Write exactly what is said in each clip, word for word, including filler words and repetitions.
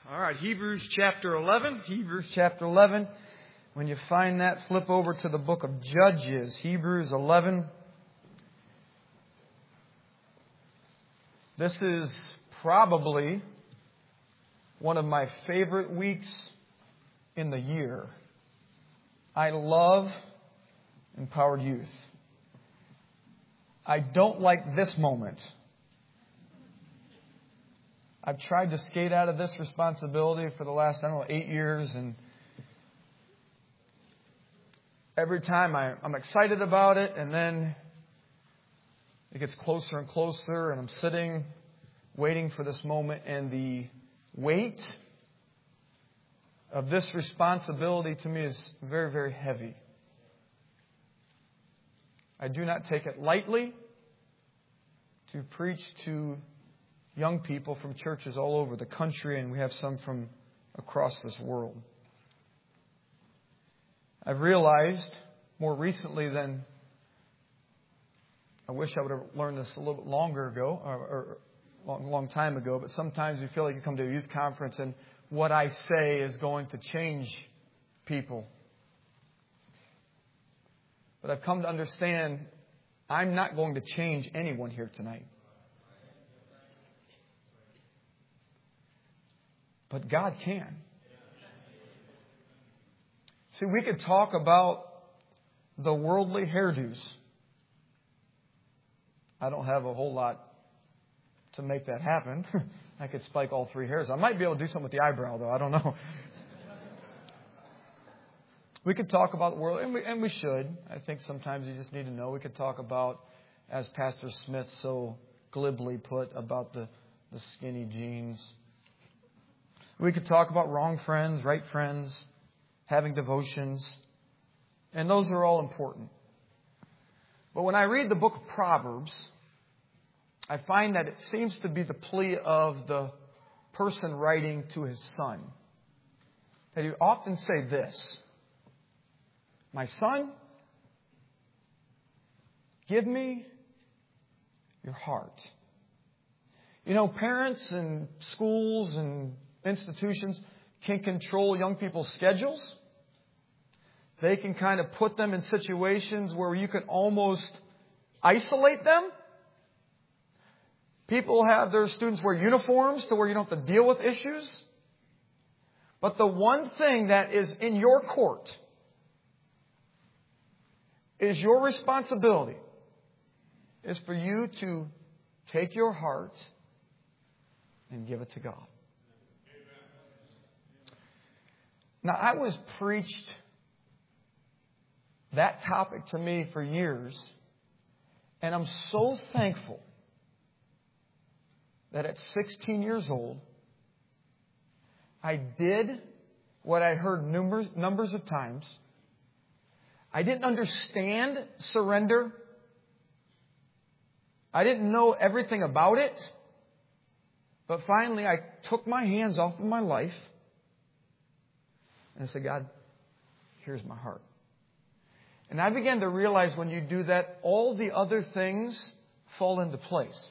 All right, Hebrews chapter eleven. Hebrews chapter eleven. When you find that, flip over to the book of Judges. Hebrews eleven. This is probably one of my favorite weeks in the year. I love Empowered Youth. I don't like this moment. I've tried to skate out of this responsibility for the last, I don't know, eight years. And every time I, I'm excited about it, and then it gets closer and closer, and I'm sitting, waiting for this moment, and the weight of this responsibility to me is very, very heavy. I do not take it lightly to preach to young people from churches all over the country, and we have some from across this world. I've realized more recently than I wish I would have learned this a little bit longer ago, or, or a long, long time ago, but sometimes you feel like you come to a youth conference and what I say is going to change people. But I've come to understand I'm not going to change anyone here tonight. But God can. See, we could talk about the worldly hairdos. I don't have a whole lot to make that happen. I could spike all three hairs. I might be able to do something with the eyebrow, though. I don't know. We could talk about the world, and we, and we should. I think sometimes you just need to know. We could talk about, as Pastor Smith so glibly put, about the, the skinny jeans. We could talk about wrong friends, right friends, having devotions. And those are all important. But when I read the book of Proverbs, I find that it seems to be the plea of the person writing to his son. That he often say this: "My son, give me your heart." You know, parents and schools and institutions can control young people's schedules. They can kind of put them in situations where you can almost isolate them. People have their students wear uniforms to where you don't have to deal with issues. But the one thing that is in your court is your responsibility is for you to take your heart and give it to God. Now, I was preached that topic to me for years, and I'm so thankful that at sixteen years old, I did what I heard numbers, numbers of times. I didn't understand surrender. I didn't know everything about it. But finally, I took my hands off of my life and I said, "God, here's my heart." And I began to realize when you do that, all the other things fall into place.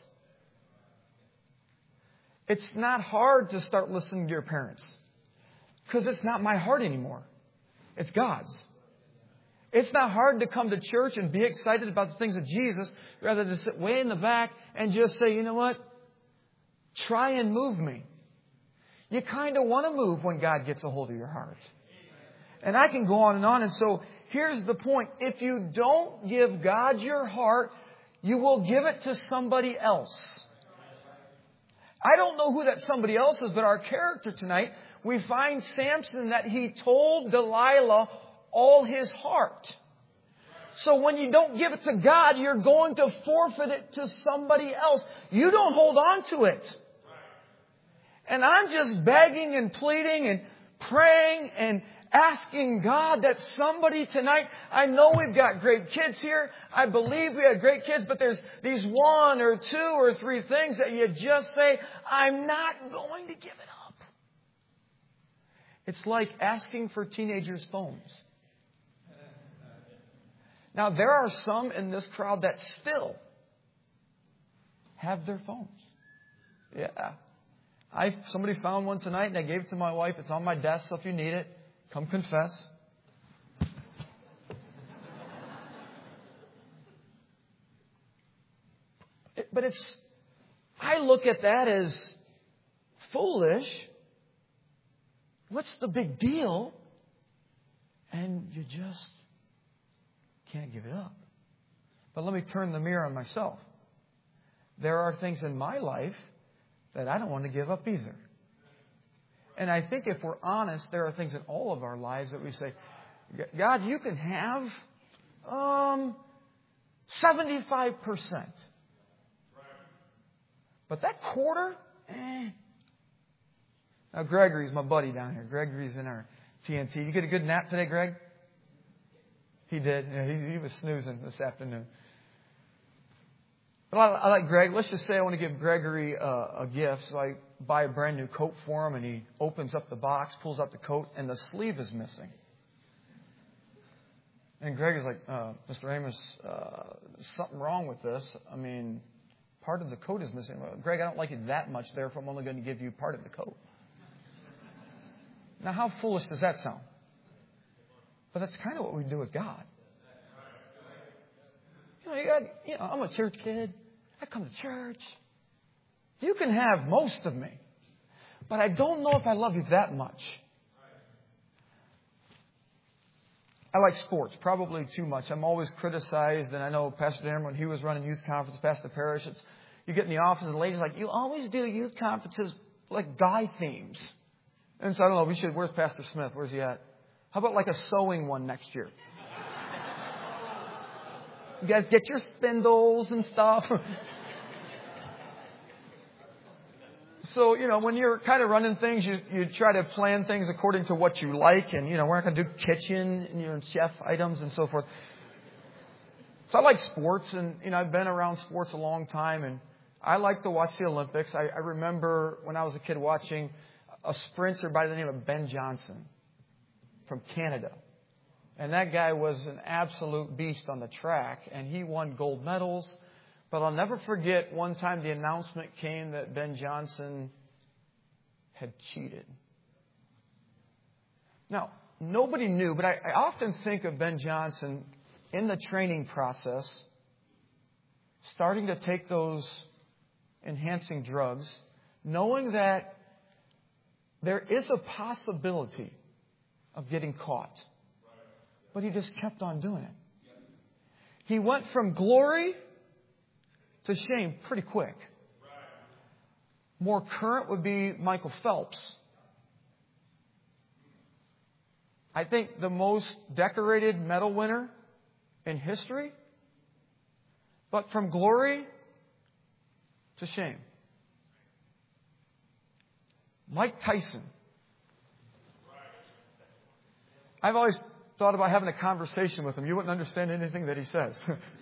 It's not hard to start listening to your parents because it's not my heart anymore. It's God's. It's not hard to come to church and be excited about the things of Jesus rather than sit way in the back and just say, "You know what? Try and move me." You kind of want to move when God gets a hold of your heart. And I can go on and on. And so here's the point. If you don't give God your heart, you will give it to somebody else. I don't know who that somebody else is, but our character tonight, we find Samson that he told Delilah all his heart. So when you don't give it to God, you're going to forfeit it to somebody else. You don't hold on to it. And I'm just begging and pleading and praying and asking God that somebody tonight, I know we've got great kids here. I believe we have great kids, but there's these one or two or three things that you just say, "I'm not going to give it up." It's like asking for teenagers' phones. Now, there are some in this crowd that still have their phones. Yeah. I somebody found one tonight and I gave it to my wife. It's on my desk, so if you need it, come confess. It, but it's, I look at that as foolish. What's the big deal? And you just can't give it up. But let me turn the mirror on myself. There are things in my life that I don't want to give up either. And I think if we're honest, there are things in all of our lives that we say, God, you can have um, seventy-five percent. But that quarter, eh. Now, Gregory's my buddy down here. Gregory's in our T N T. You get a good nap today, Greg? He did. Yeah, he, he was snoozing this afternoon. But I, I like Greg. Let's just say I want to give Gregory a, a gift. So I buy a brand new coat for him, and he opens up the box, pulls out the coat, and the sleeve is missing. And Greg is like, uh, Mister Amos, uh, there's something wrong with this. I mean, part of the coat is missing. Well, Greg, I don't like it that much, therefore I'm only going to give you part of the coat. Now, how foolish does that sound? But that's kind of what we do with God. You know, you got, you know, I'm a church kid. I come to church. You can have most of me. But I don't know if I love you that much. I like sports, probably too much. I'm always criticized, and I know Pastor Dan, when he was running youth conference, Pastor Parrish, it's, you get in the office and the ladies are like, you always do youth conferences like guy themes. And so I don't know, we should, where's Pastor Smith? Where's he at? How about like a sewing one next year? You guys get your spindles and stuff. So, you know, when you're kind of running things, you, you try to plan things according to what you like. And, you know, we're not going to do kitchen and, you know, chef items and so forth. So I like sports. And, you know, I've been around sports a long time. And I like to watch the Olympics. I, I remember when I was a kid watching a sprinter by the name of Ben Johnson from Canada. And that guy was an absolute beast on the track. And he won gold medals. But I'll never forget one time the announcement came that Ben Johnson had cheated. Now, nobody knew, but I, I often think of Ben Johnson in the training process, starting to take those enhancing drugs, knowing that there is a possibility of getting caught. But he just kept on doing it. He went from glory to shame pretty quick. More current would be Michael Phelps. I think the most decorated medal winner in history. But from glory to shame. Mike Tyson. I've always thought about having a conversation with him. You wouldn't understand anything that he says.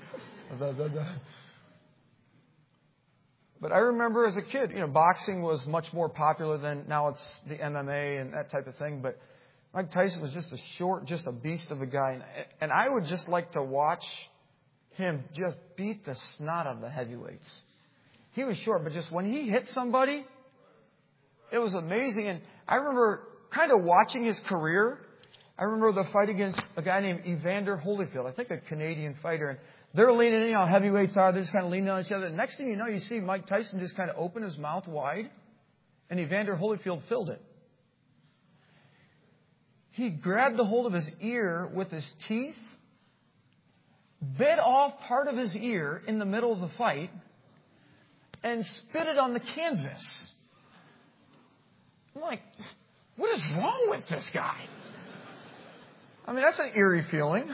But I remember as a kid, you know, boxing was much more popular than now it's the M M A and that type of thing. But Mike Tyson was just a short, just a beast of a guy. And I would just like to watch him just beat the snot out of the heavyweights. He was short, but just when he hit somebody, it was amazing. And I remember kind of watching his career. I remember the fight against a guy named Evander Holyfield, I think a Canadian fighter. And they're leaning in, you know, heavyweights are. They're just kind of leaning on each other. The next thing you know, you see Mike Tyson just kind of open his mouth wide, and Evander Holyfield filled it. He grabbed the hold of his ear with his teeth, bit off part of his ear in the middle of the fight, and spit it on the canvas. I'm like, what is wrong with this guy? I mean, that's an eerie feeling.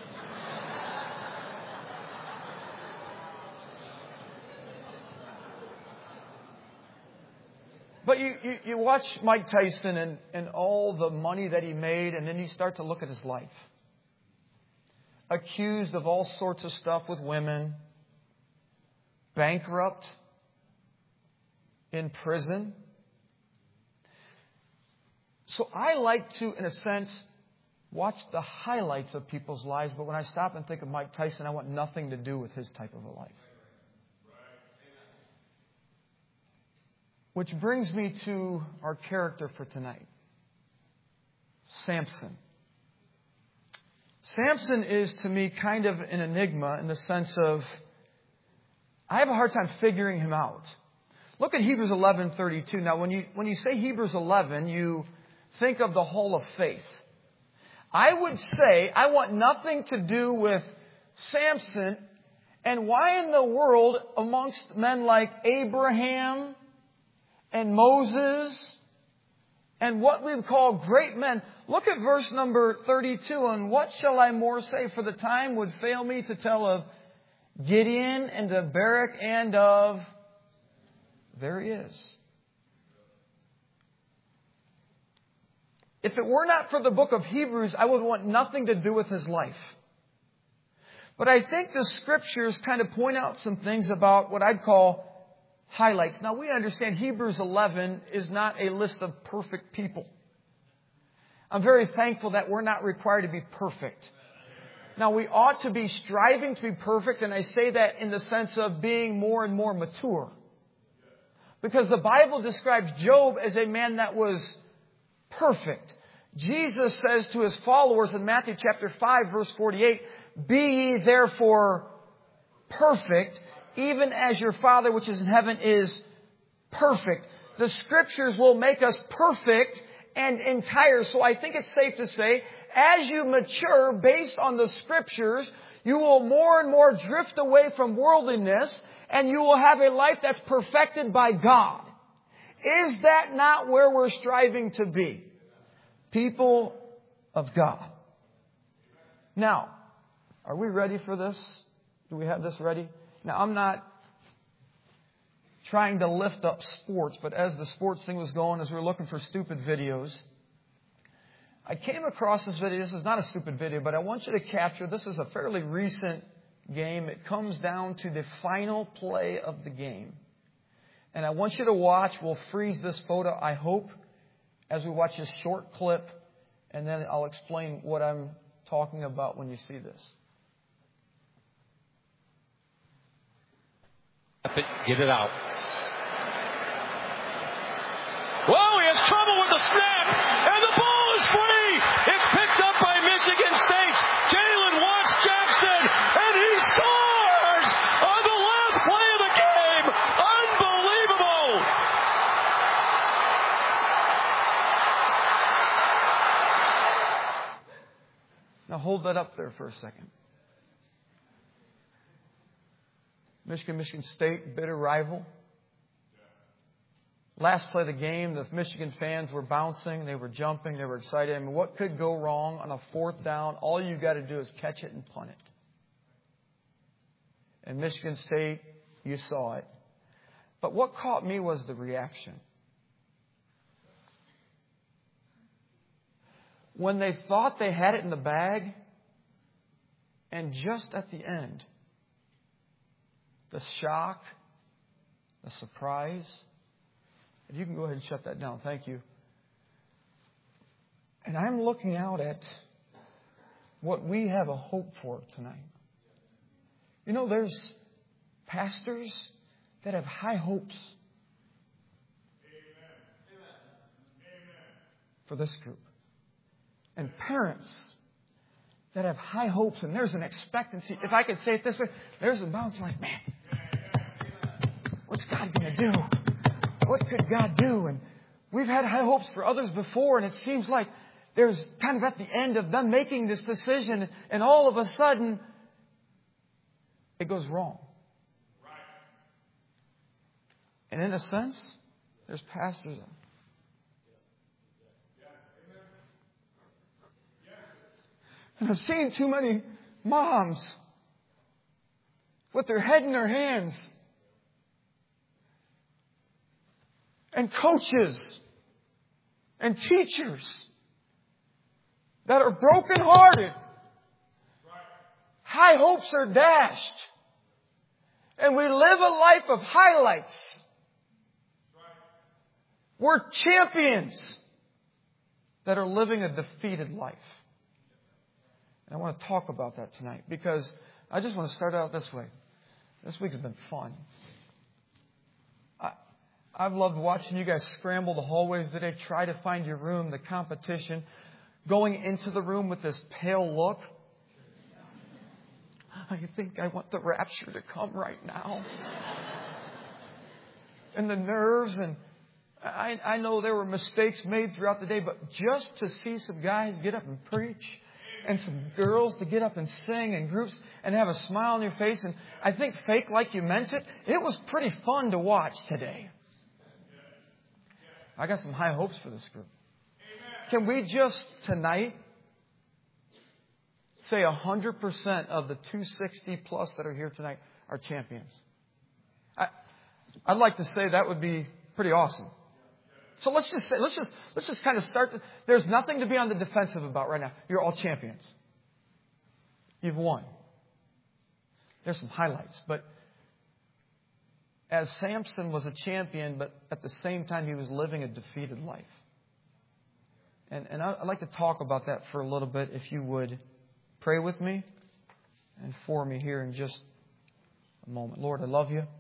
But you, you, you watch Mike Tyson and, and all the money that he made, and then you start to look at his life. Accused of all sorts of stuff with women. Bankrupt. In prison. So I like to, in a sense, watch the highlights of people's lives. But when I stop and think of Mike Tyson, I want nothing to do with his type of a life. Which brings me to our character for tonight. Samson. Samson is to me kind of an enigma in the sense of I have a hard time figuring him out. Look at Hebrews eleven thirty-two. Now, when you when you say Hebrews eleven, you think of the Hall of Faith. I would say I want nothing to do with Samson and why in the world amongst men like Abraham and Moses and what we would call great men. Look at verse number thirty-two. And what shall I more say? For the time would fail me to tell of Gideon and of Barak and of... There he is. If it were not for the book of Hebrews, I would want nothing to do with his life. But I think the Scriptures kind of point out some things about what I'd call highlights. Now, we understand Hebrews eleven is not a list of perfect people. I'm very thankful that we're not required to be perfect. Now, we ought to be striving to be perfect, and I say that in the sense of being more and more mature. Because the Bible describes Job as a man that was perfect. Jesus says to His followers in Matthew chapter five, verse forty-eight, be ye therefore perfect, even as your Father which is in heaven is perfect. The Scriptures will make us perfect and entire. So I think it's safe to say, as you mature based on the Scriptures, you will more and more drift away from worldliness and you will have a life that's perfected by God. Is that not where we're striving to be? People of God. Now, are we ready for this? Do we have this ready? Now, I'm not trying to lift up sports, but as the sports thing was going, as we were looking for stupid videos, I came across this video. This is not a stupid video, but I want you to capture, this is a fairly recent game. It comes down to the final play of the game. And I want you to watch. We'll freeze this photo, I hope, as we watch this short clip, and then I'll explain what I'm talking about when you see this. Get it out. Whoa, he has trouble with the snap, and the ball is free. It's picked up by Michigan State. Jalen Watts Jackson, and he scores on the last play of the game. Unbelievable. Now hold that up there for a second. Michigan, Michigan State, bitter rival. Last play of the game, the Michigan fans were bouncing, they were jumping, they were excited. I mean, what could go wrong on a fourth down? All you got to do is catch it and punt it. And Michigan State, you saw it. But what caught me was the reaction. When they thought they had it in the bag, and just at the end, the shock, the surprise. If you can go ahead and shut that down. Thank you. And I'm looking out at what we have a hope for tonight. You know, there's pastors that have high hopes for this group. And parents that have high hopes, and there's an expectancy. If I could say it this way, there's a bounce like, man, what's God going to do? What could God do? And we've had high hopes for others before, and it seems like there's kind of at the end of them making this decision, and all of a sudden, it goes wrong. And in a sense, there's pastors. And I've seen too many moms with their head in their hands. And coaches and teachers that are brokenhearted. High hopes are dashed. And we live a life of highlights. We're champions that are living a defeated life. And I want to talk about that tonight because I just want to start out this way. This week has been fun. I, I've loved watching you guys scramble the hallways today, try to find your room, the competition, going into the room with this pale look. I think I want the rapture to come right now. And the nerves, and I, I know there were mistakes made throughout the day, but just to see some guys get up and preach and some girls to get up and sing in groups and have a smile on your face, and I think fake like you meant it, it was pretty fun to watch today. I got some high hopes for this group. Can we just tonight say one hundred percent of the two hundred sixty plus that are here tonight are champions? I, I'd like to say that would be pretty awesome. So let's just say, let's just, let's just kind of start. To, there's nothing to be on the defensive about right now. You're all champions. You've won. There's some highlights, but as Samson was a champion, but at the same time he was living a defeated life. And, and I'd like to talk about that for a little bit. If you would pray with me and for me here in just a moment. Lord, I love you.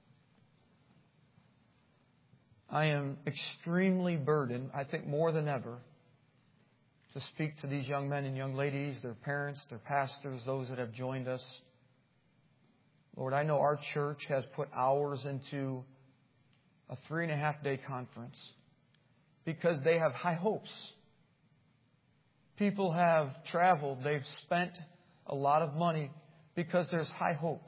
I am extremely burdened, I think more than ever, to speak to these young men and young ladies, their parents, their pastors, those that have joined us. Lord, I know our church has put hours into a three and a half day conference because they have high hopes. People have traveled, they've spent a lot of money because there's high hopes.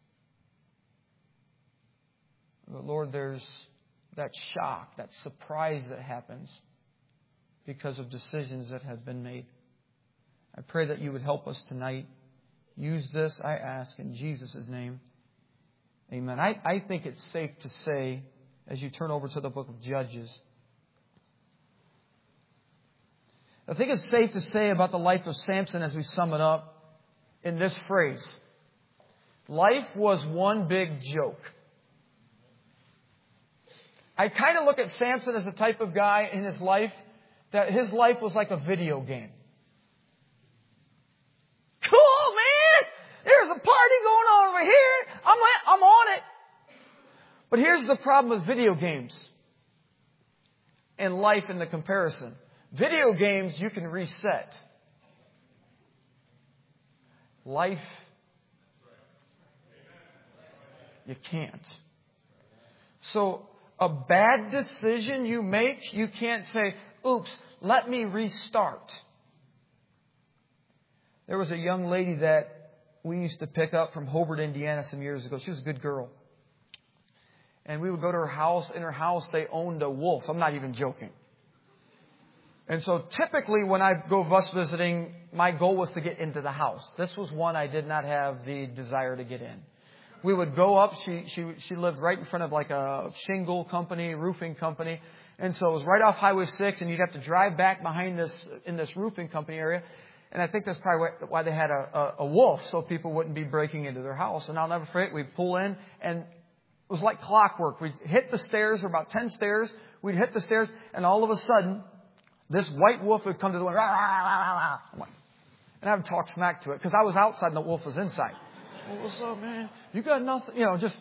But Lord, there's that shock, that surprise that happens because of decisions that have been made. I pray that you would help us tonight. Use this, I ask, in Jesus' name. Amen. I, I think it's safe to say, as you turn over to the book of Judges, I think it's safe to say about the life of Samson as we sum it up in this phrase. Life was one big joke. I kind of look at Samson as the type of guy in his life that his life was like a video game. Cool, man! There's a party going on over here. I'm, I'm on it. But here's the problem with video games and life in the comparison. Video games, you can reset. Life, you can't. So, a bad decision you make, you can't say, oops, let me restart. There was a young lady that we used to pick up from Hobart, Indiana some years ago. She was a good girl. And we would go to her house. In her house, they owned a wolf. I'm not even joking. And so typically when I go bus visiting, my goal was to get into the house. This was one I did not have the desire to get in. We would go up. She she she lived right in front of like a shingle company, roofing company. And so it was right off Highway six, and you'd have to drive back behind this in this roofing company area. And I think that's probably why they had a, a, a wolf, so people wouldn't be breaking into their house. And I'll never forget, we'd pull in, and it was like clockwork. We'd hit the stairs, or about ten stairs. We'd hit the stairs, and all of a sudden, this white wolf would come to the door. Rah, rah, rah, rah. I'm like, and I would talk smack to it, because I was outside and the wolf was inside. Well, what's up, man? You got nothing, you know, just...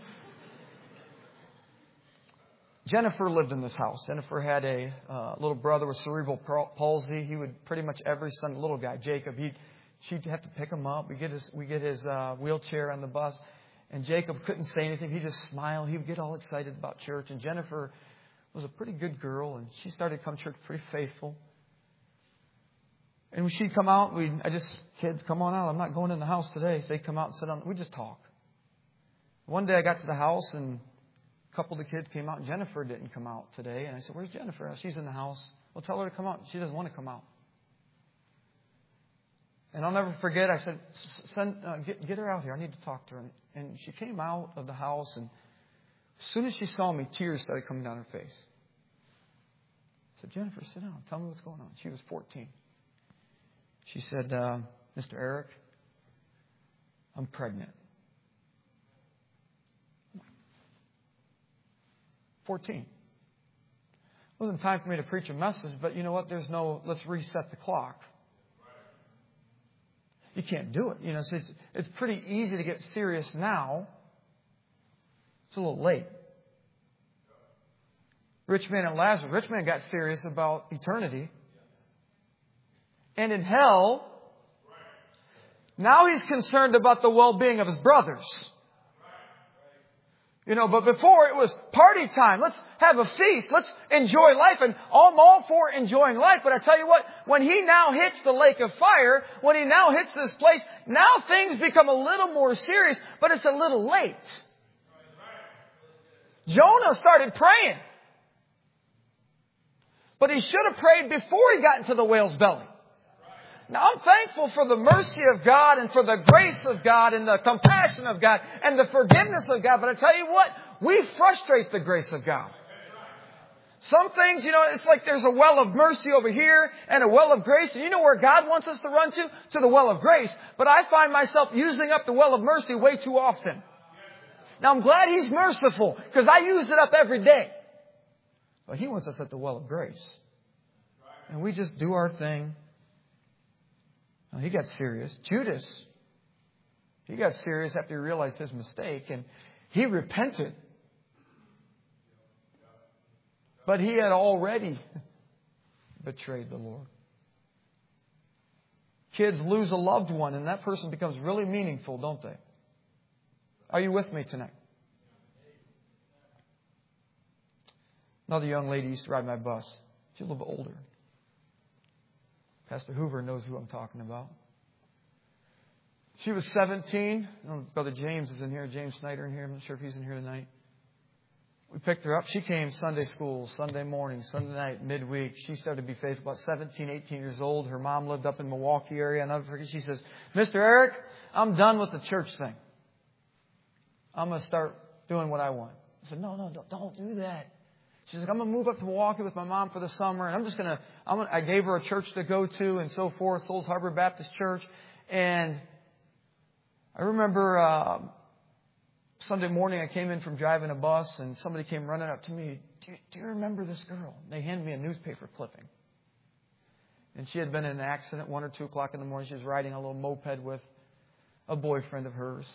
Jennifer lived in this house. Jennifer had a uh, little brother with cerebral palsy. He would pretty much every Sunday, little guy, Jacob, he'd, she'd have to pick him up. We get his, we get his uh, wheelchair on the bus. And Jacob couldn't say anything. He'd just smile. He would get all excited about church. And Jennifer was a pretty good girl, and she started to come to church pretty faithful. And when she'd come out, we'd, I just, kids, come on out. I'm not going in the house today. So they'd come out and sit down. We'd just talk. One day I got to the house, and a couple of the kids came out, and Jennifer didn't come out today. And I said, where's Jennifer? She's in the house. Well, tell her to come out. She doesn't want to come out. And I'll never forget, I said, Send, uh, get, get her out here. I need to talk to her. And she came out of the house, and as soon as she saw me, tears started coming down her face. I said, Jennifer, sit down. Tell me what's going on. She was fourteen. She said, uh, Mister Eric, I'm pregnant. fourteen. It wasn't time for me to preach a message, but you know what? There's no, let's reset the clock. You can't do it. You know, so it's, it's pretty easy to get serious now. It's a little late. Rich man and Lazarus. Rich man got serious about eternity. And in hell, now he's concerned about the well-being of his brothers. You know, but before it was party time. Let's have a feast. Let's enjoy life. And I'm all for enjoying life. But I tell you what, when he now hits the lake of fire, when he now hits this place, now things become a little more serious, but it's a little late. Jonah started praying. But he should have prayed before he got into the whale's belly. Now, I'm thankful for the mercy of God and for the grace of God and the compassion of God and the forgiveness of God. But I tell you what, we frustrate the grace of God. Some things, you know, it's like there's a well of mercy over here and a well of grace. And you know where God wants us to run to? To the well of grace. But I find myself using up the well of mercy way too often. Now, I'm glad He's merciful because I use it up every day. But He wants us at the well of grace. And we just do our thing. He got serious. Judas, he got serious after he realized his mistake, and he repented. But he had already betrayed the Lord. Kids lose a loved one, and that person becomes really meaningful, don't they? Are you with me tonight? Another young lady used to ride my bus. She's a little bit older. Pastor Hoover knows who I'm talking about. She was seventeen. I don't know if Brother James is in here. James Snyder in here. I'm not sure if he's in here tonight. We picked her up. She came Sunday school, Sunday morning, Sunday night, midweek. She started to be faithful about seventeen, eighteen years old. Her mom lived up in Milwaukee area. I'll never forget. She says, Mister Eric, I'm done with the church thing. I'm going to start doing what I want. I said, no, no, don't, don't do that. She's like, I'm going to move up to Milwaukee with my mom for the summer. And I'm just going to, I'm gonna, I gave her a church to go to and so forth, Souls Harbor Baptist Church. And I remember uh, Sunday morning I came in from driving a bus and somebody came running up to me. Do you, do you remember this girl? And they handed me a newspaper clipping. And she had been in an accident one or two o'clock in the morning. She was riding a little moped with a boyfriend of hers.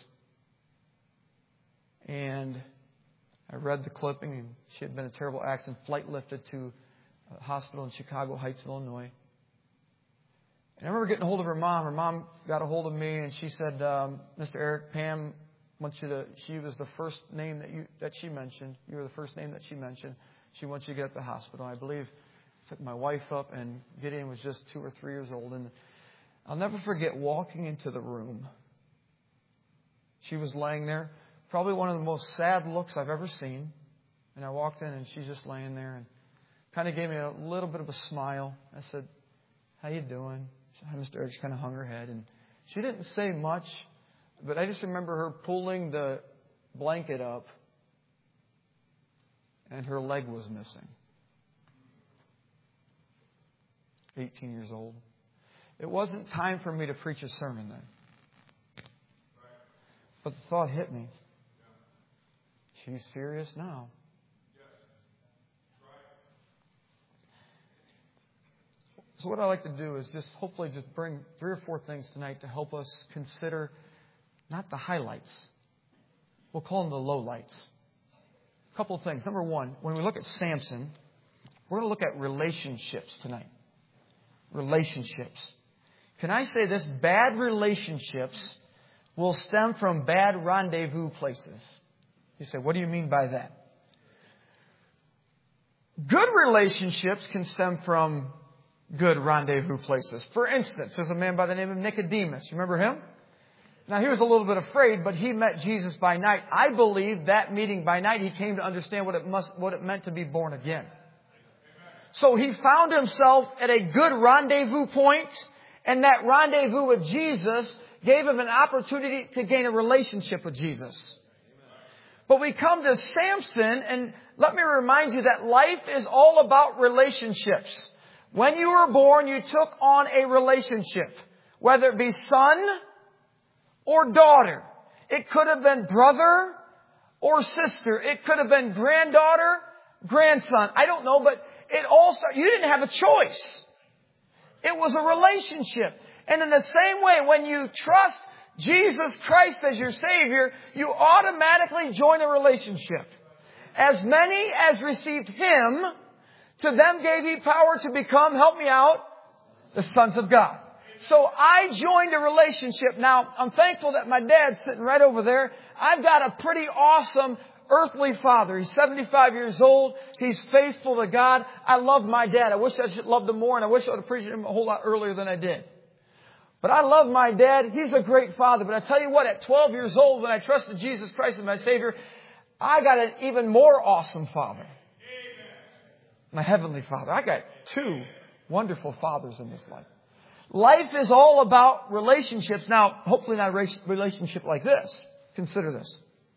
And I read the clipping, and she had been in a terrible accident, flight lifted to a hospital in Chicago Heights, Illinois. And I remember getting a hold of her mom. Her mom got a hold of me, and she said, um, Mister Eric, Pam wants you to, she was the first name that you that she mentioned. You were the first name that she mentioned. She wants you to get at the hospital. I believe I took my wife up, and Gideon was just two or three years old. And I'll never forget walking into the room. She was laying there. Probably one of the most sad looks I've ever seen. And I walked in and she's just laying there and kind of gave me a little bit of a smile. I said, how you doing? She said, hi, Mister Eric. She kind of hung her head. And she didn't say much, but I just remember her pulling the blanket up and her leg was missing. eighteen years old. It wasn't time for me to preach a sermon then. But the thought hit me. She's serious now. So what I like to do is just hopefully just bring three or four things tonight to help us consider not the highlights. We'll call them the lowlights. A couple of things. Number one, when we look at Samson, we're going to look at relationships tonight. Relationships. Can I say this? Bad relationships will stem from bad rendezvous places. You say, what do you mean by that? Good relationships can stem from good rendezvous places. For instance, there's a man by the name of Nicodemus. You remember him? Now, he was a little bit afraid, but he met Jesus by night. I believe that meeting by night, he came to understand what it must, what it meant to be born again. So he found himself at a good rendezvous point, and that rendezvous with Jesus gave him an opportunity to gain a relationship with Jesus. But we come to Samson, and let me remind you that life is all about relationships. When you were born, you took on a relationship, whether it be son or daughter. It could have been brother or sister. It could have been granddaughter, grandson. I don't know, but it all started. You didn't have a choice. It was a relationship. And in the same way, when you trust Jesus Christ as your Savior, you automatically join a relationship. As many as received Him, to them gave He power to become, help me out, the sons of God. So I joined a relationship. Now, I'm thankful that my dad's sitting right over there. I've got a pretty awesome earthly father. He's seventy-five years old. He's faithful to God. I love my dad. I wish I should loved him more, and I wish I would appreciate him a whole lot earlier than I did. But I love my dad. He's a great father. But I tell you what, at twelve years old, when I trusted Jesus Christ as my Savior, I got an even more awesome father. My heavenly Father. I got two wonderful fathers in this life. Life is all about relationships. Now, hopefully not a relationship like this. Consider this.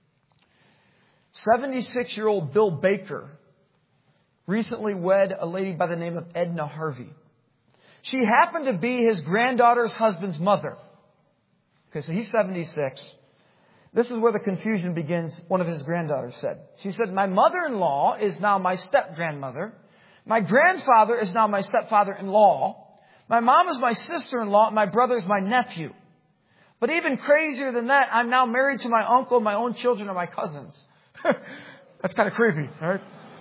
seventy-six-year-old Bill Baker recently wed a lady by the name of Edna Harvey. She happened to be his granddaughter's husband's mother. Okay, so he's seventy-six. This is where the confusion begins, one of his granddaughters said. She said, my mother-in-law is now my step-grandmother. My grandfather is now my stepfather-in-law. My mom is my sister-in-law. My brother is my nephew. But even crazier than that, I'm now married to my uncle. My own children are my cousins. That's kind of creepy, right?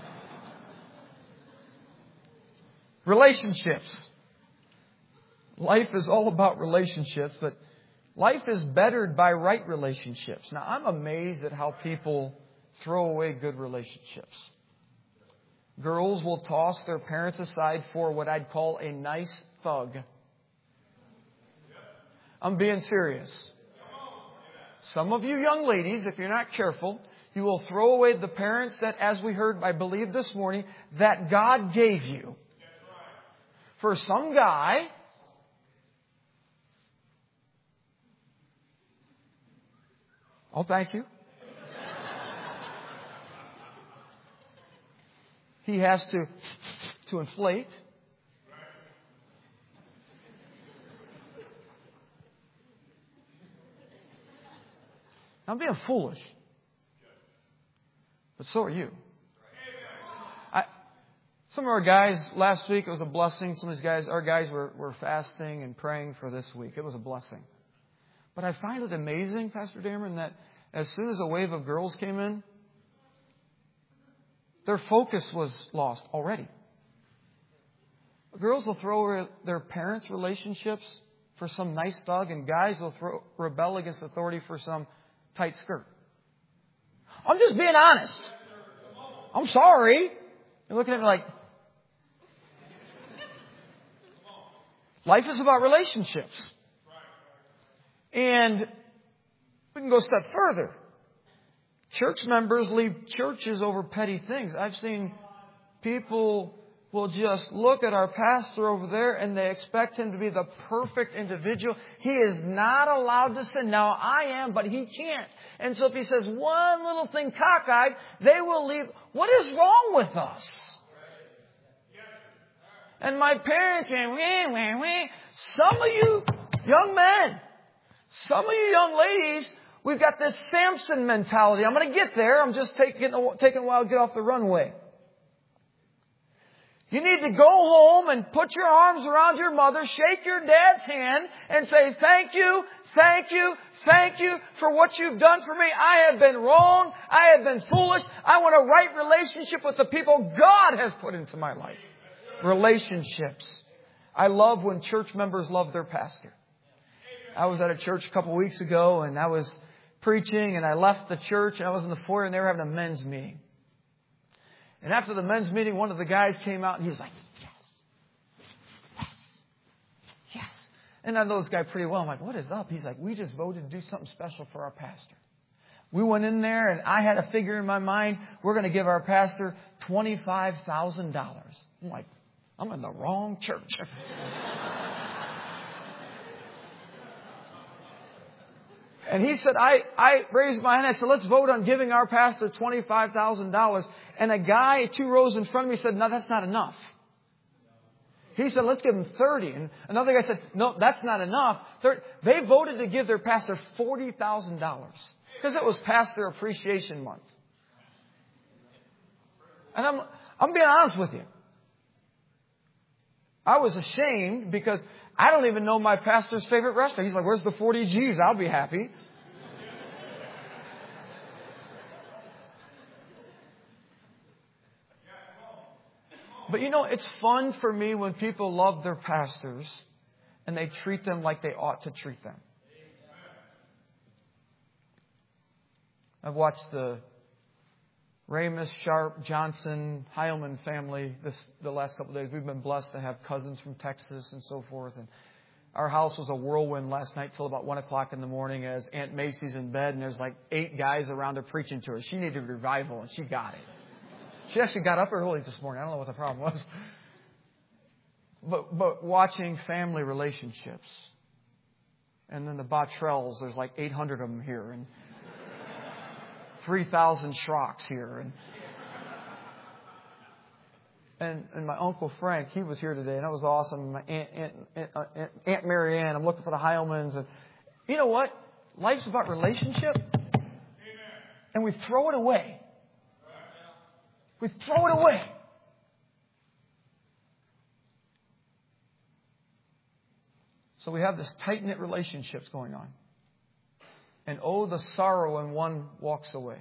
Relationships. Life is all about relationships, but life is bettered by right relationships. Now, I'm amazed at how people throw away good relationships. Girls will toss their parents aside for what I'd call a nice thug. I'm being serious. Some of you young ladies, if you're not careful, you will throw away the parents that, as we heard, I believe this morning, that God gave you. For some guy, oh, thank you. He has to, to inflate. I'm being foolish. But so are you. I, some of our guys, last week, it was a blessing. Some of these guys, our guys were, were fasting and praying for this week. It was a blessing. But I find it amazing, Pastor Dameron, that as soon as a wave of girls came in, their focus was lost already. Girls will throw away their parents' relationships for some nice thug, and guys will throw, rebel against authority for some tight skirt. I'm just being honest. I'm sorry. You're looking at me like... Life is about relationships. And we can go a step further. Church members leave churches over petty things. I've seen people will just look at our pastor over there and they expect him to be the perfect individual. He is not allowed to sin. Now, I am, but he can't. And so if he says one little thing cockeyed, they will leave. What is wrong with us? And my parents came, wah, wah, wah. Some of you young men, some of you young ladies, we've got this Samson mentality. I'm going to get there. I'm just taking, taking a while to get off the runway. You need to go home and put your arms around your mother, shake your dad's hand, and say, thank you, thank you, thank you for what you've done for me. I have been wrong. I have been foolish. I want a right relationship with the people God has put into my life. Relationships. I love when church members love their pastor. I was at a church a couple of weeks ago, and I was preaching, and I left the church, and I was in the foyer, and they were having a men's meeting. And after the men's meeting, one of the guys came out, and he was like, yes, yes, yes. And I know this guy pretty well. I'm like, what is up? He's like, we just voted to do something special for our pastor. We went in there, and I had a figure in my mind. We're going to give our pastor twenty-five thousand dollars. I'm like, I'm in the wrong church. And he said, I, I raised my hand. I said, let's vote on giving our pastor twenty-five thousand dollars. And a guy two rows in front of me said, no, that's not enough. He said, let's give him thirty. And another guy said, no, that's not enough. They voted to give their pastor forty thousand dollars because it was Pastor Appreciation Month. And I'm, I'm being honest with you. I was ashamed because I don't even know my pastor's favorite restaurant. He's like, where's the forty G's? I'll be happy. But you know, it's fun for me when people love their pastors and they treat them like they ought to treat them. I've watched the Ramus, Sharp, Johnson, Heilman family this the last couple of days. We've been blessed to have cousins from Texas and so forth. And our house was a whirlwind last night till about one o'clock in the morning as Aunt Macy's in bed and there's like eight guys around her preaching to her. She needed revival and she got it. She actually got up early this morning. I don't know what the problem was. But but watching family relationships. And then the Bottrells, there's like eight hundred of them here. And three thousand Schrocks here. And, and and my Uncle Frank, he was here today. And that was awesome. My Aunt, Aunt, Aunt, Aunt, Aunt Mary Ann, I'm looking for the Heilmans. And you know what? Life's about relationship. Amen. And we throw it away. We throw it away. So we have this tight-knit relationships going on. And oh, the sorrow when one walks away.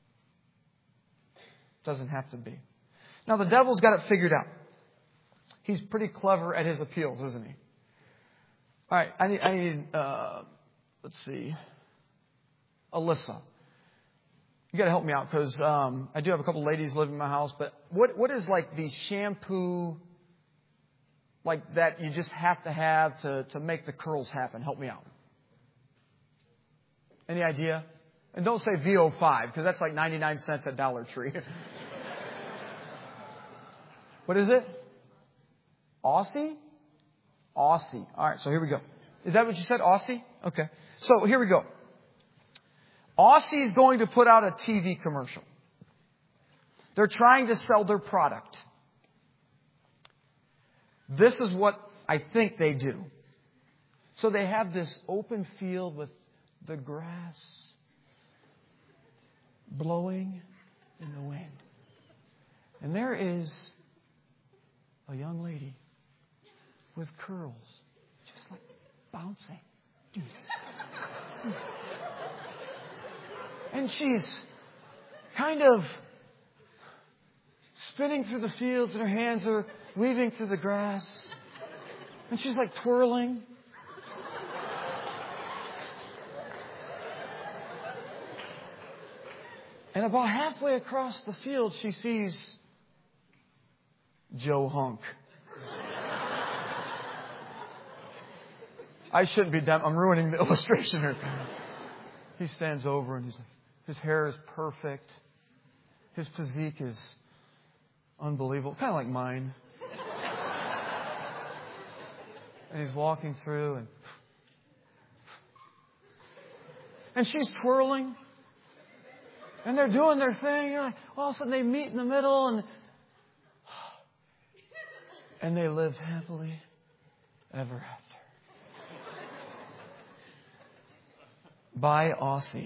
Doesn't have to be. Now, the devil's got it figured out. He's pretty clever at his appeals, isn't he? All right, I need, I need uh, let's see, Alyssa. You got to help me out because um, I do have a couple ladies living in my house. But what what is like the shampoo like that you just have to have to, to make the curls happen? Help me out. Any idea? And don't say V O five because that's like ninety-nine cents at Dollar Tree. What is it? Aussie? Aussie. All right, so here we go. Is that what you said? Aussie? Okay. So here we go. Aussie is going to put out a T V commercial. They're trying to sell their product. This is what I think they do. So they have this open field with the grass blowing in the wind. And there is a young lady with curls just like bouncing. And she's kind of spinning through the fields and her hands are weaving through the grass. And she's like twirling. And about halfway across the field, she sees Joe Hunk. I shouldn't be done. I'm ruining the illustration here. He stands over and he's like, his hair is perfect. His physique is unbelievable. Kind of like mine. And he's walking through and and she's twirling. And they're doing their thing. And all of a sudden they meet in the middle and and they lived happily ever after. By Aussie.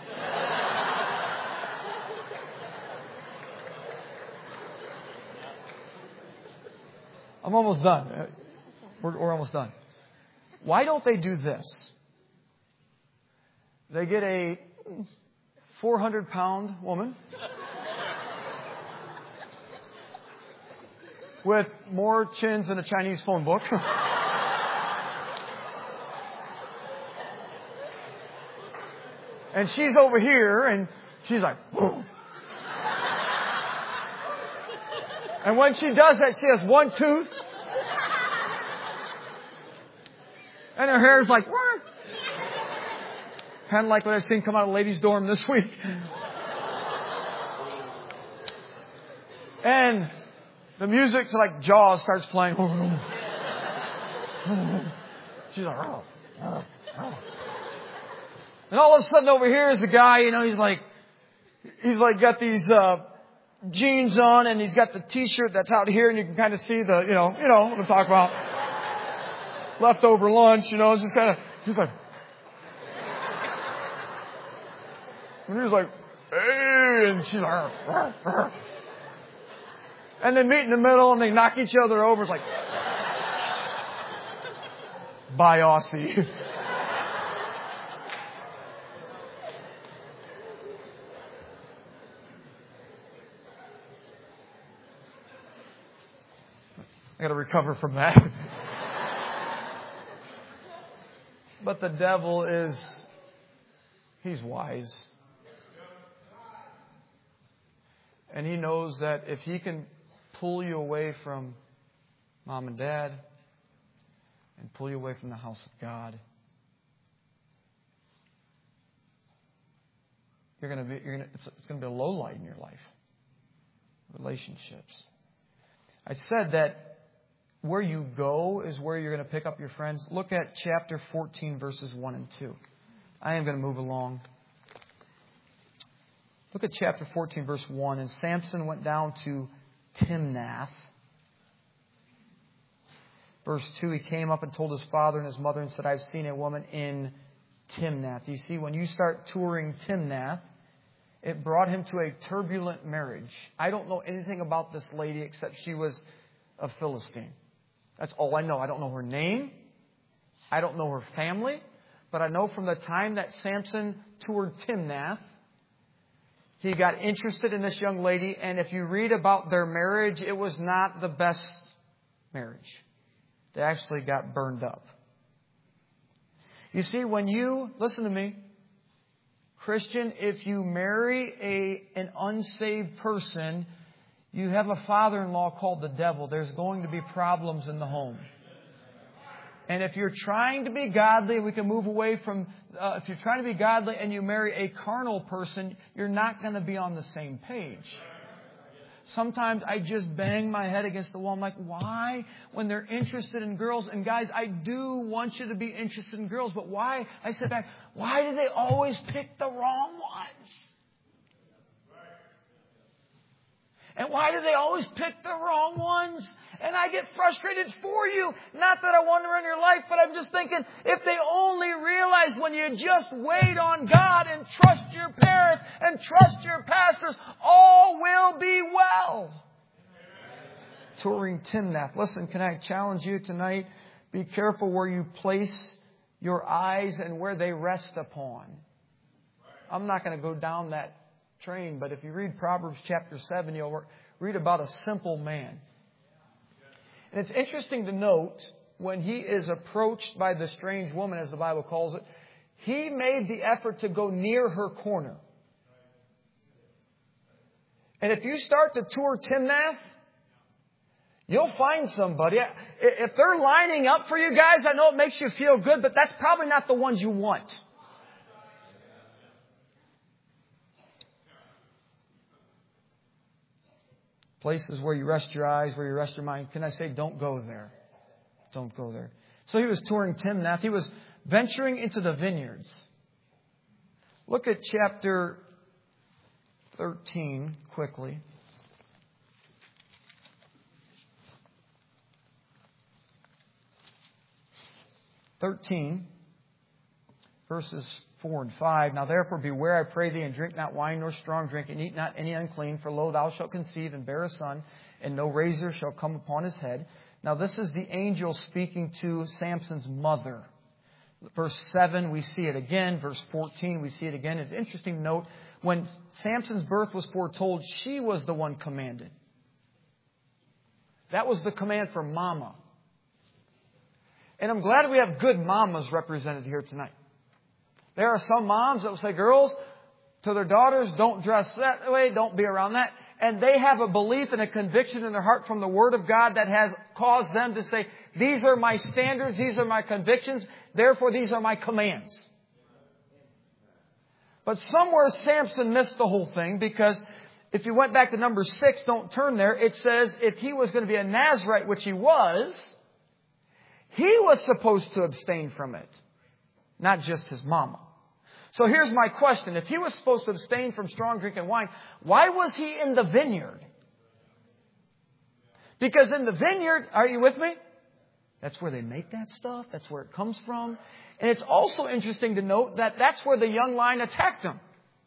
I'm almost done. We're, we're almost done. Why don't they do this? They get a four hundred pound woman with more chins than a Chinese phone book. And she's over here and she's like, whoa. And when she does that, she has one tooth. And her hair's like, what? Kind of like what I've seen come out of Ladies' Dorm this week. And the music's like Jaws starts playing. She's like, oh, oh, oh. And all of a sudden over here is the guy, you know, he's like, he's like got these, uh, jeans on and he's got the t-shirt that's out here and you can kind of see the, you know, you know what I'm talking about. Leftover lunch, you know, it's just kind of, he's like, and he's like, hey, and she's like, arr, arr, arr. And they meet in the middle and they knock each other over. It's like, bye, Aussie. I got to recover from that. But the devil is, he's wise. And he knows that if he can pull you away from mom and dad and pull you away from the house of God, you're going to be, you're going to, it's, it's going to be a low light in your life. Relationships. I said that where you go is where you're going to pick up your friends. Look at chapter fourteen, verses one and two. I am going to move along. Look at chapter fourteen, verse one. And Samson went down to Timnath. Verse two, he came up and told his father and his mother and said, I've seen a woman in Timnath. You see, when you start touring Timnath, it brought him to a turbulent marriage. I don't know anything about this lady except she was a Philistine. That's all I know. I don't know her name. I don't know her family. But I know from the time that Samson toured Timnath, he got interested in this young lady. And if you read about their marriage, it was not the best marriage. They actually got burned up. You see, when you, listen to me, Christian, if you marry a an unsaved person, you have a father-in-law called the devil. There's going to be problems in the home. And if you're trying to be godly, we can move away from, uh, if you're trying to be godly and you marry a carnal person, you're not going to be on the same page. Sometimes I just bang my head against the wall. I'm like, why? When they're interested in girls, and guys, I do want you to be interested in girls, but why? I sit back, why do they always pick the wrong ones? And why do they always pick the wrong ones? And I get frustrated for you. Not that I want to run your life, but I'm just thinking, if they only realize when you just wait on God and trust your parents and trust your pastors, all will be well. Touring Timnath. Listen, can I challenge you tonight? Be careful where you place your eyes and where they rest upon. I'm not going to go down that train, but if you read Proverbs chapter seven, you'll read about a simple man. And it's interesting to note, when he is approached by the strange woman, as the Bible calls it, he made the effort to go near her corner. And if you start to tour Timnath, you'll find somebody. If they're lining up for you guys, I know it makes you feel good, but that's probably not the ones you want. Places where you rest your eyes, where you rest your mind. Can I say, don't go there. Don't go there. So he was touring Timnath. He was venturing into the vineyards. Look at chapter thirteen quickly. thirteen, verses four and five. Now therefore beware, I pray thee, and drink not wine nor strong drink, and eat not any unclean, for lo, thou shalt conceive and bear a son, and no razor shall come upon his head. Now this is the angel speaking to Samson's mother. Verse seven, we see it again. Verse fourteen, we see it again. It's interesting to note, when Samson's birth was foretold, she was the one commanded. That was the command from Mama. And I'm glad we have good mamas represented here tonight. There are some moms that will say, girls, to their daughters, don't dress that way, don't be around that. And they have a belief and a conviction in their heart from the Word of God that has caused them to say, these are my standards, these are my convictions, therefore these are my commands. But somewhere Samson missed the whole thing, because if you went back to number six, don't turn there, it says if he was going to be a Nazirite, which he was, he was supposed to abstain from it, not just his mama. So here's my question. If he was supposed to abstain from strong drink and wine, why was he in the vineyard? Because in the vineyard, are you with me? That's where they make that stuff. That's where it comes from. And it's also interesting to note that that's where the young lion attacked him.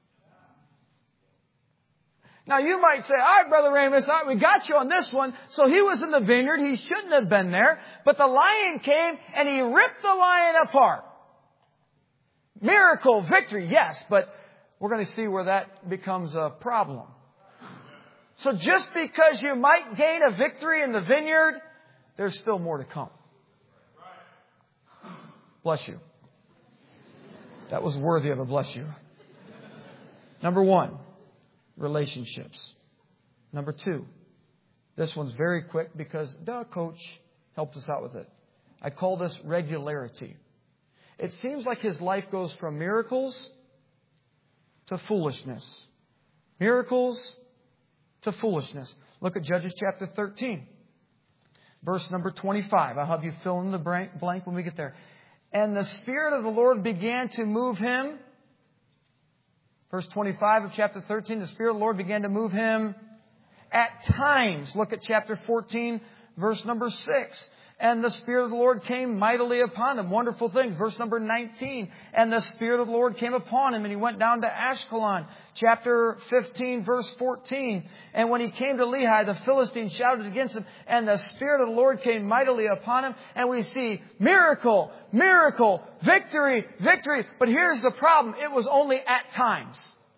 Now you might say, all right, Brother Ramus, all right, we got you on this one. So he was in the vineyard. He shouldn't have been there. But the lion came and he ripped the lion apart. Miracle, victory, yes, but we're going to see where that becomes a problem. So just because you might gain a victory in the vineyard there's still more to come. Bless you. That was worthy of a bless you. Number one, relationships. Number two, this one's very quick because the coach helped us out with it. I call this regularity. It seems like his life goes from miracles to foolishness. Miracles to foolishness. Look at Judges chapter thirteen. Verse number twenty-five. I'll have you fill in the blank when we get there. And the Spirit of the Lord began to move him. Verse twenty-five of chapter thirteen. The Spirit of the Lord began to move him at times. Look at chapter fourteen, verse number six. And the Spirit of the Lord came mightily upon him. Wonderful things. Verse number nineteen. And the Spirit of the Lord came upon him, and he went down to Ashkelon. Chapter fifteen, verse fourteen. And when he came to Lehi, the Philistines shouted against him, and the Spirit of the Lord came mightily upon him. And we see miracle, miracle, victory, victory. But here's the problem. It was only at times.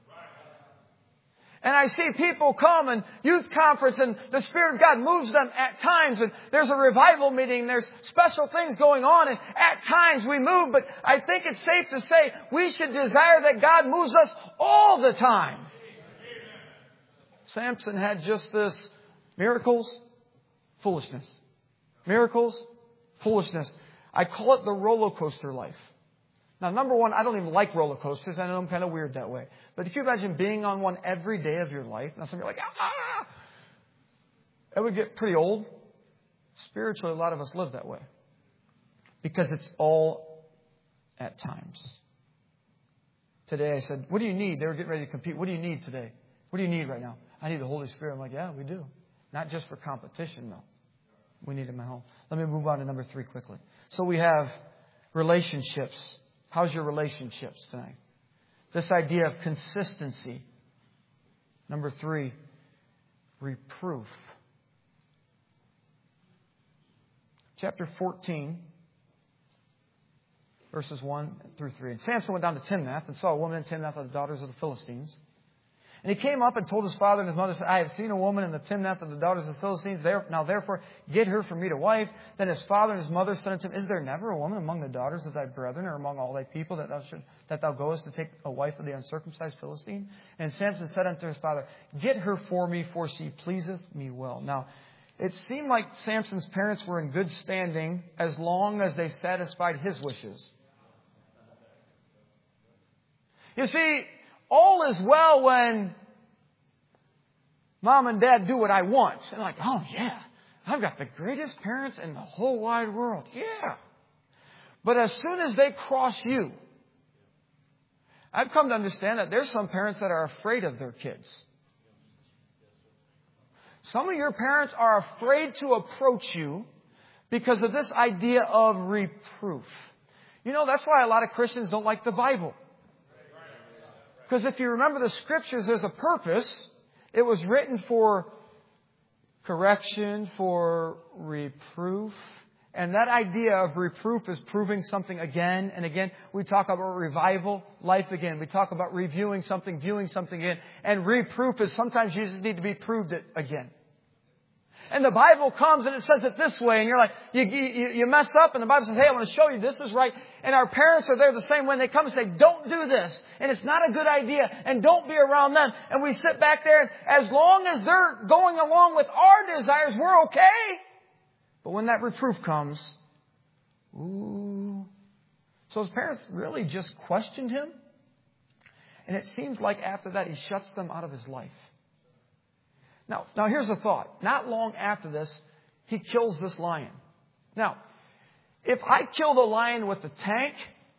And I see people come and youth conference and the Spirit of God moves them at times. And there's a revival meeting. There's special things going on. And at times we move. But I think it's safe to say we should desire that God moves us all the time. Samson had just this miracles, foolishness. Miracles, foolishness. I call it the roller coaster life. Now, number one, I don't even like roller coasters. I know I'm kind of weird that way. But if you imagine being on one every day of your life, now some of you are like, ah, it would get pretty old. Spiritually, a lot of us live that way. Because it's all at times. Today I said, what do you need? They were getting ready to compete. What do you need today? What do you need right now? I need the Holy Spirit. I'm like, yeah, we do. Not just for competition, though. We need Him at home. Let me move on to number three quickly. So we have relationships. How's your relationships tonight? This idea of consistency. Number three, reproof. Chapter fourteen, verses one through three. And Samson went down to Timnath and saw a woman in Timnath of the daughters of the Philistines. And he came up and told his father and his mother, I have seen a woman in the Timnath of the daughters of the Philistines. Now therefore, get her for me to wife. Then his father and his mother said unto him, Is there never a woman among the daughters of thy brethren, or among all thy people, that thou should, that thou goest to take a wife of the uncircumcised Philistine? And Samson said unto his father, Get her for me, for she pleaseth me well. Now, it seemed like Samson's parents were in good standing as long as they satisfied his wishes. You see, all is well when Mom and Dad do what I want. And I'm like, oh yeah, I've got the greatest parents in the whole wide world. Yeah. But as soon as they cross you, I've come to understand that there's some parents that are afraid of their kids. Some of your parents are afraid to approach you because of this idea of reproof. You know, that's why a lot of Christians don't like the Bible. Because if you remember the Scriptures, there's a purpose. It was written for correction, for reproof. And that idea of reproof is proving something again and again. We talk about revival, life again. We talk about reviewing something, viewing something again. And reproof is sometimes you just need to be proved it again. And the Bible comes and it says it this way. And you're like, you, you, you mess up. And the Bible says, hey, I want to show you this is right. And our parents are there the same way. They come and say, don't do this. And it's not a good idea. And don't be around them. And we sit back there. And as long as they're going along with our desires, we're okay. But when that reproof comes, ooh. So his parents really just questioned him. And it seems like after that, he shuts them out of his life. Now, now here's a thought. Not long after this, he kills this lion. Now, if I killed a lion with a tank,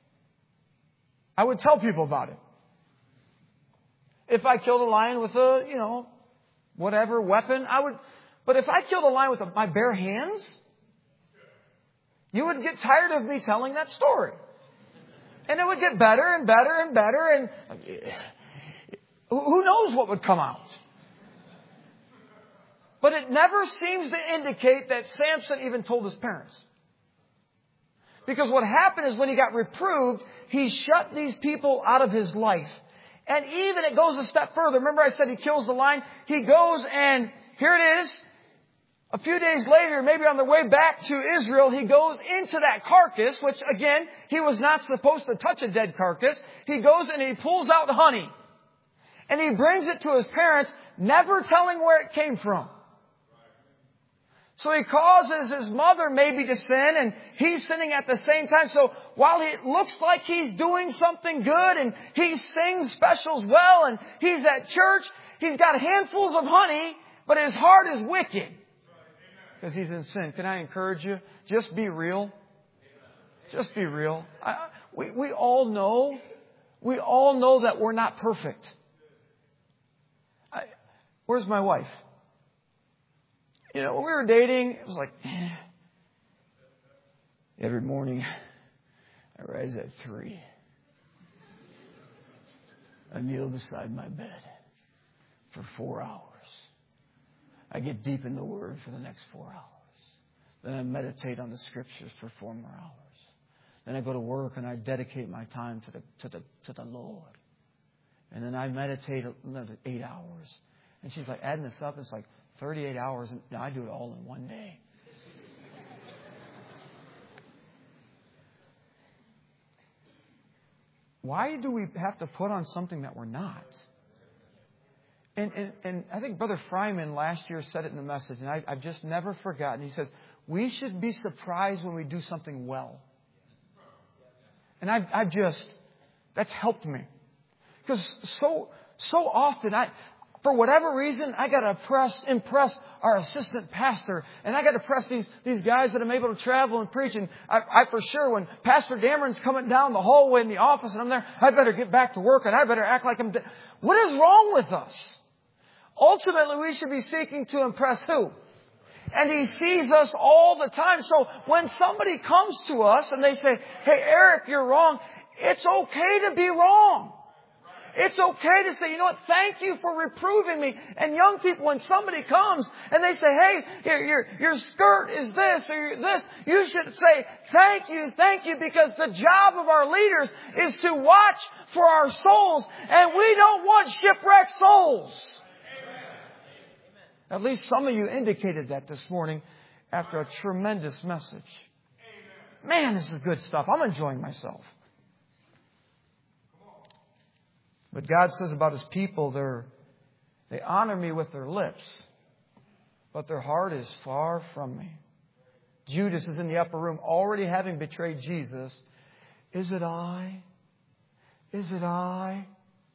I would tell people about it. If I killed a lion with a, you know, whatever weapon, I would. But if I killed a lion with a, my bare hands, you would get tired of me telling that story. And it would get better and better and better. And who knows what would come out. But it never seems to indicate that Samson even told his parents. Because what happened is when he got reproved, he shut these people out of his life. And even it goes a step further. Remember I said he kills the lion? He goes and here it is. A few days later, maybe on the way back to Israel, he goes into that carcass, which again, he was not supposed to touch a dead carcass. He goes and he pulls out the honey. And he brings it to his parents, never telling where it came from. So he causes his mother maybe to sin, and he's sinning at the same time. So while it looks like he's doing something good, and he sings specials well, and he's at church, he's got handfuls of honey, but his heart is wicked. Because he's in sin. Can I encourage you? Just be real. Just be real. I, we, we all know, we all know that we're not perfect. I, where's my wife? You know, when we were dating, it was like, eh. Every morning, I rise at three. I kneel beside my bed for four hours. I get deep in the Word for the next four hours. Then I meditate on the Scriptures for four more hours. Then I go to work and I dedicate my time to the to the to the Lord. And then I meditate another eight hours. And she's like adding this up. It's like thirty-eight hours, and I do it all in one day. Why do we have to put on something that we're not? And, and, and I think Brother Fryman last year said it in the message, and I, I've just never forgotten. He says, we should be surprised when we do something well. And I've, I've just, that's helped me. Because so, so often, I, for whatever reason, I got to impress, impress our assistant pastor. And I got to impress these, these guys that I'm able to travel and preach. And I, I for sure, when Pastor Dameron's coming down the hallway in the office and I'm there, I better get back to work and I better act like I'm... De- what is wrong with us? Ultimately, we should be seeking to impress who? And He sees us all the time. So when somebody comes to us and they say, hey, Eric, you're wrong. It's okay to be wrong. It's okay to say, you know what, thank you for reproving me. And young people, when somebody comes and they say, hey, your, your, your skirt is this or your, this, you should say, thank you, thank you, because the job of our leaders is to watch for our souls, and we don't want shipwrecked souls. At least some of you indicated that this morning after a tremendous message. Man, this is good stuff. I'm enjoying myself. But God says about His people, they're, they honor me with their lips, but their heart is far from me. Judas is in the upper room already having betrayed Jesus. Is it I? Is it I?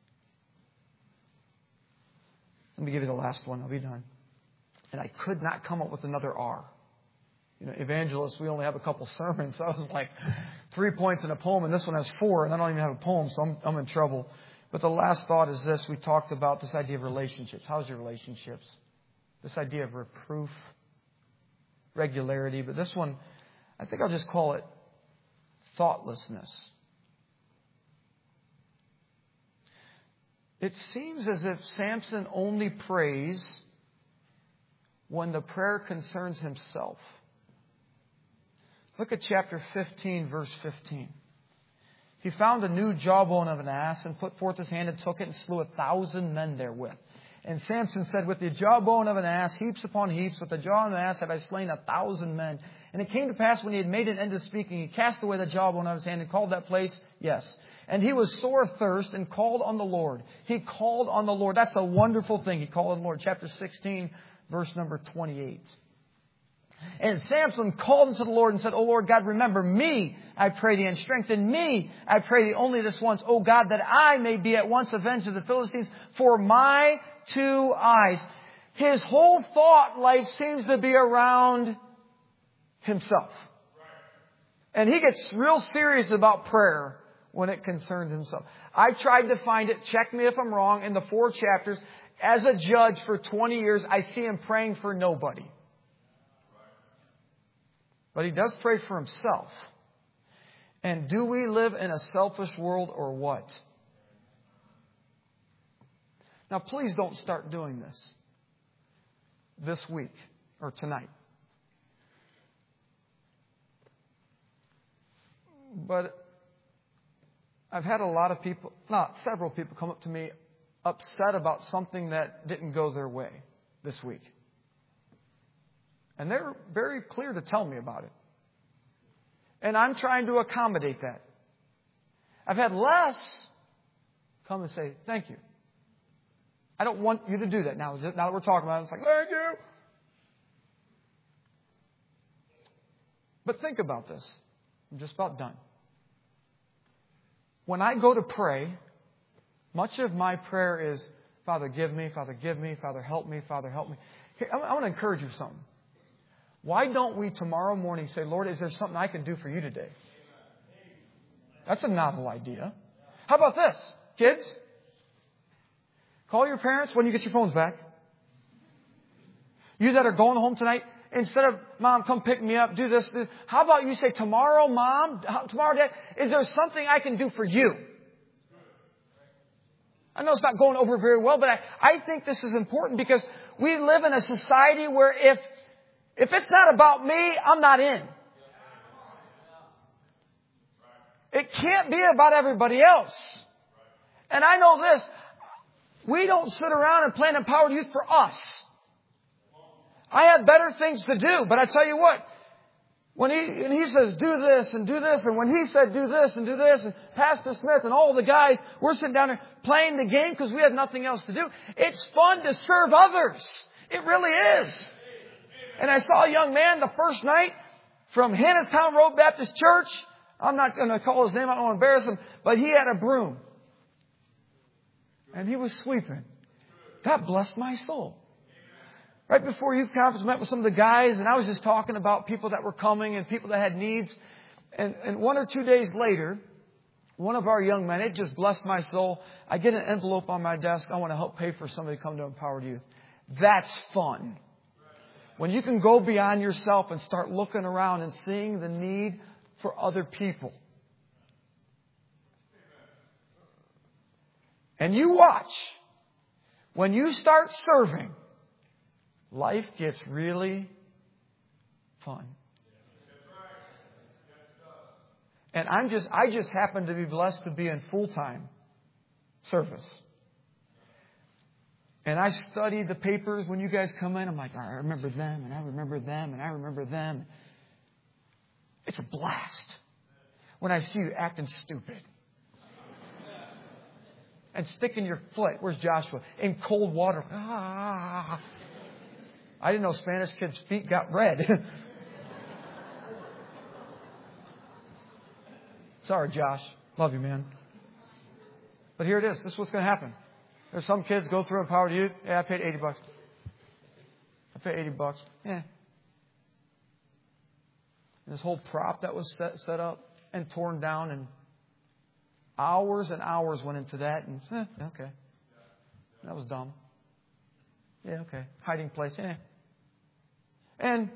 Let me give you the last one. I'll be done. And I could not come up with another R. You know, evangelists, we only have a couple sermons. So I was like, three points in a poem, and this one has four, and I don't even have a poem, so I'm, I'm in trouble. But the last thought is this. We talked about this idea of relationships. How's your relationships? This idea of reproof, regularity. But this one, I think I'll just call it thoughtlessness. It seems as if Samson only prays when the prayer concerns himself. Look at chapter fifteen, verse fifteen. He found a new jawbone of an ass and put forth his hand and took it and slew a thousand men therewith. And Samson said, with the jawbone of an ass, heaps upon heaps, with the jaw of an ass have I slain a thousand men. And it came to pass when he had made an end of speaking, he cast away the jawbone of his hand and called that place, yes. And he was sore athirst and called on the Lord. He called on the Lord. That's a wonderful thing. He called on the Lord. Chapter sixteen, verse number twenty-eight. And Samson called unto the Lord and said, O Lord God, remember me, I pray thee, and strengthen me, I pray thee, only this once, O God, that I may be at once avenged of the Philistines for my two eyes. His whole thought life seems to be around himself. And he gets real serious about prayer when it concerns himself. I tried to find it, check me if I'm wrong, in the four chapters. As a judge for twenty years, I see him praying for nobody. But he does pray for himself. And do we live in a selfish world or what? Now, please don't start doing this this week or tonight. But I've had a lot of people, not several people, come up to me upset about something that didn't go their way this week. And they're very clear to tell me about it. And I'm trying to accommodate that. I've had less come and say, thank you. I don't want you to do that now. Now that we're talking about it, it's like, thank you. But think about this. I'm just about done. When I go to pray, much of my prayer is, Father, give me, Father, give me, Father, help me, Father, help me. Here, I want to encourage you something. Why don't we tomorrow morning say, Lord, is there something I can do for you today? That's a novel idea. How about this, kids? Call your parents when you get your phones back. You that are going home tonight, instead of, Mom, come pick me up, do this, this. How about you say, tomorrow, Mom, tomorrow, Dad, is there something I can do for you? I know it's not going over very well, but I, I think this is important because we live in a society where if, if it's not about me, I'm not in. It can't be about everybody else. And I know this. We don't sit around and plan Empowered Youth for us. I have better things to do. But I tell you what, when he, and he says, do this and do this, and when he said, do this and do this, and Pastor Smith and all the guys, we're sitting down there playing the game because we have nothing else to do. It's fun to serve others. It really is. And I saw a young man the first night from Hannahstown Road Baptist Church. I'm not going to call his name. I don't want to embarrass him. But he had a broom. And he was sweeping. That blessed my soul. Right before youth conference, I met with some of the guys, and I was just talking about people that were coming and people that had needs. And, and one or two days later, one of our young men, it just blessed my soul. I get an envelope on my desk. I want to help pay for somebody to come to Empowered Youth. That's fun. When you can go beyond yourself and start looking around and seeing the need for other people. And you watch. When you start serving, life gets really fun. And I'm just, I just happen to be blessed to be in full-time service. And I study the papers when you guys come in. I'm like, I remember them, and I remember them, and I remember them. It's a blast when I see you acting stupid. And sticking your foot, where's Joshua? In cold water. Ah. I didn't know Spanish kids' feet got red. Sorry, Josh. Love you, man. But here it is. This is what's going to happen. There's some kids go through Empowered Youth. Yeah, I paid eighty bucks. I paid eighty bucks. Yeah. And this whole prop that was set, set up and torn down, and hours and hours went into that. And eh, okay, that was dumb. Yeah, okay. Hiding place. Yeah. And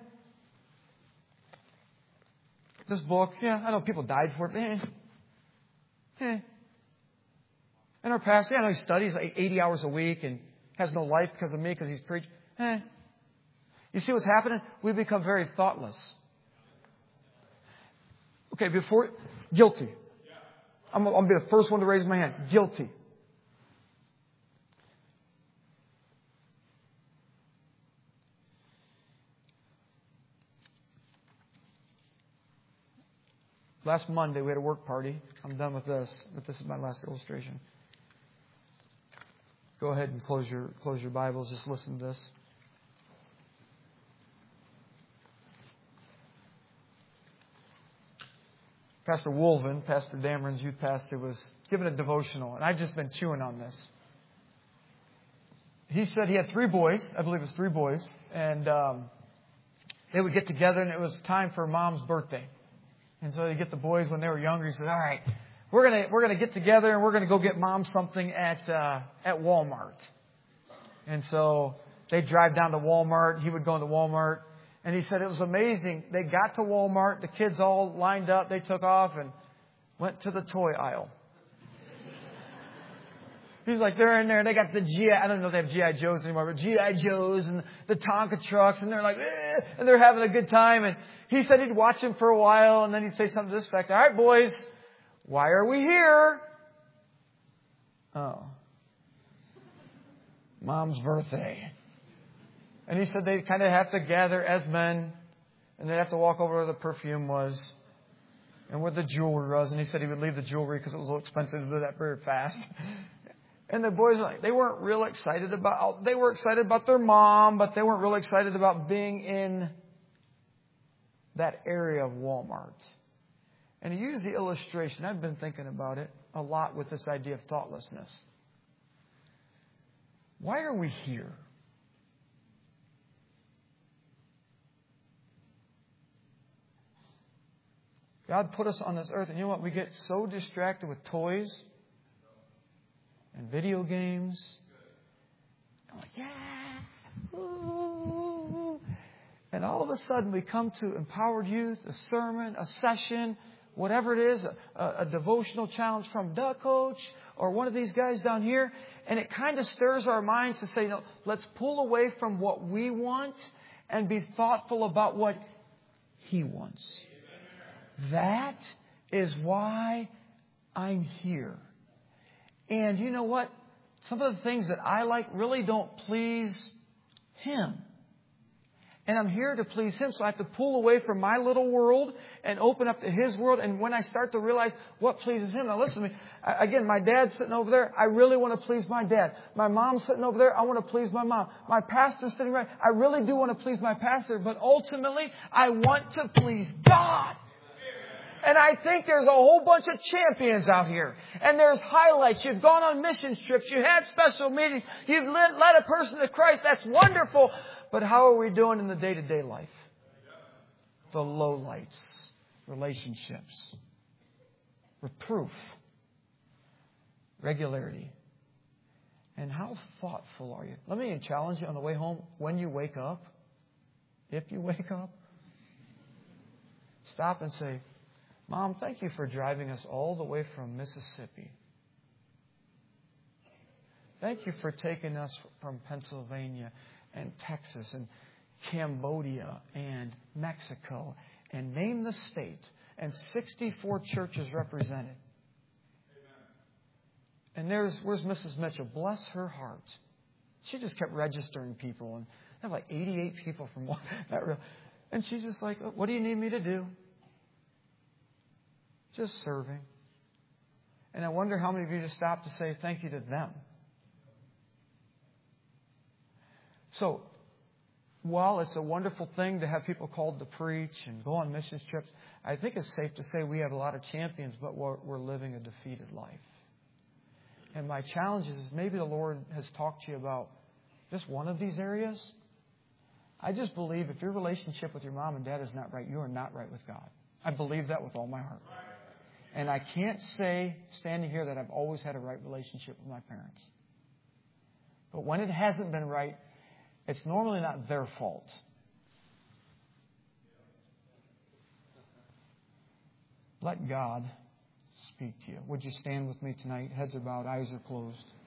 this book. Yeah, I know people died for it. Eh. Eh. And our pastor, yeah, I know he studies like eighty hours a week and has no life because of me because he's preached. Eh. You see what's happening? We become very thoughtless. Okay, before, guilty. I'm, I'm going to be the first one to raise my hand. Guilty. Last Monday, we had a work party. I'm done with this, but this is my last illustration. Go ahead and close your close your Bibles. Just listen to this. Pastor Wolven, Pastor Dameron's youth pastor, was giving a devotional, and I've just been chewing on this. He said he had three boys. I believe it was three boys, and um, they would get together, and it was time for Mom's birthday. And so they get the boys when they were younger. He said, "All right, we're gonna we're gonna get together and we're gonna go get Mom something at uh, at Walmart." And so they drive down to Walmart. He would go into Walmart, and he said it was amazing. They got to Walmart. The kids all lined up. They took off and went to the toy aisle. He's like, they're in there, and they got the G I. I don't know if they have G I Joes anymore, but G I Joes and the Tonka trucks, and they're like, eh, and they're having a good time. And he said he'd watch them for a while, and then he'd say something to this effect: "All right, boys, why are we here?" "Oh, Mom's birthday." And he said they'd kind of have to gather as men. And they'd have to walk over where the perfume was. And where the jewelry was. And he said he would leave the jewelry because it was a little expensive to do that very fast. And the boys, they weren't real excited about, they were excited about their mom, but they weren't real excited about being in that area of Walmart. And he used the illustration. I've been thinking about it a lot with this idea of thoughtlessness. Why are we here? God put us on this earth, and you know what? We get so distracted with toys and video games. I'm like, yeah. Ooh. And all of a sudden we come to Empowered Youth, a sermon, a session, whatever it is, a, a devotional challenge from Duck Coach or one of these guys down here. And it kind of stirs our minds to say, no, let's pull away from what we want and be thoughtful about what He wants. That is why I'm here. And you know what? Some of the things that I like really don't please Him. And I'm here to please Him, so I have to pull away from my little world and open up to His world. And when I start to realize what pleases Him, now listen to me. Again, my dad's sitting over there. I really want to please my dad. My mom's sitting over there. I want to please my mom. My pastor's sitting right. I really do want to please my pastor. But ultimately, I want to please God. And I think there's a whole bunch of champions out here. And there's highlights. You've gone on mission trips. You had special meetings. You've led, led a person to Christ. That's wonderful. But how are we doing in the day-to-day life? The lowlights. Relationships. Reproof. Regularity. And how thoughtful are you? Let me challenge you on the way home. When you wake up, if you wake up, stop and say, Mom, thank you for driving us all the way from Mississippi. Thank you for taking us from Pennsylvania and Texas and Cambodia and Mexico and name the state and sixty-four churches represented. And there's where's Missus Mitchell? Bless her heart. She just kept registering people, and they have like eighty-eight people from one. That real, and she's just like, "What do you need me to do?" Just serving. And I wonder how many of you just stop to say thank you to them. So, while it's a wonderful thing to have people called to preach and go on mission trips, I think it's safe to say we have a lot of champions, but we're, we're living a defeated life. And my challenge is maybe the Lord has talked to you about just one of these areas. I just believe if your relationship with your mom and dad is not right, you are not right with God. I believe that with all my heart. And I can't say, standing here, that I've always had a right relationship with my parents. But when it hasn't been right, it's normally not their fault. Let God speak to you. Would you stand with me tonight? Heads are bowed, eyes are closed.